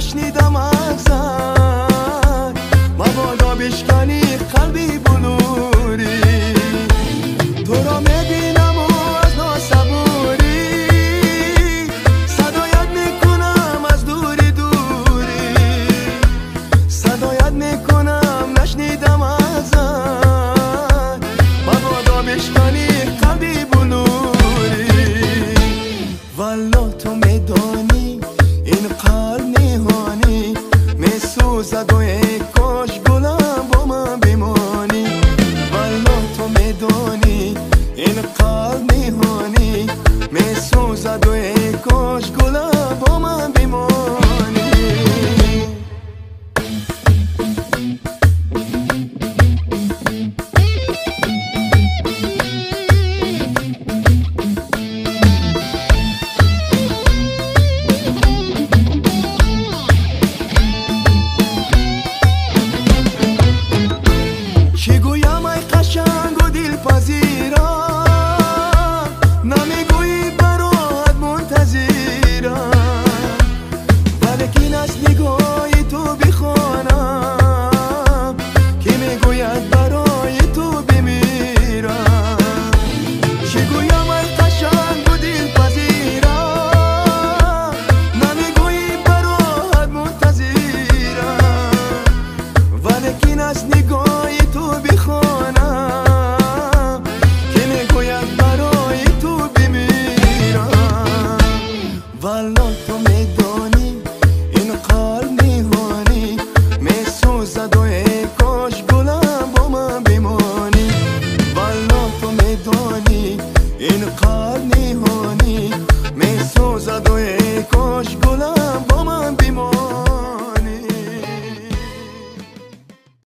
نشنیدم ازت، مبادا بشکنی قلبی بلوری. تو را میبینم و از ناصبوری صدایت میکنم از دوری دوری، صدایت میکنم نشنیدم ازت، مبادا بشکنی قلبی بلوری. والا تو میدانی این قلب نهانی میسوزد و ای کاش گلم با من بمانی. والا تو میدانی این قلب نهانی میسوزد و ای کاش گلم با من بمانی. چی گویم ای قشنگ و دلپذیرم، نمیگویی برات منتظرم، ولیکن از نگاهی تو بخوانم که میگوید برای تو بمیرم. چی گویم ای قشنگ و دلپذیرم، نمیگویی برات منتظرم، ولیکن از نگاهی تو بخوانم که میگوید برای تو بمیرم. والا تو میدانی این قلب نهانی میسوزد و ای کاش گلم با من بمانی. والا تو میدانی این قلب نهانی میسوزد و ای کاش گلم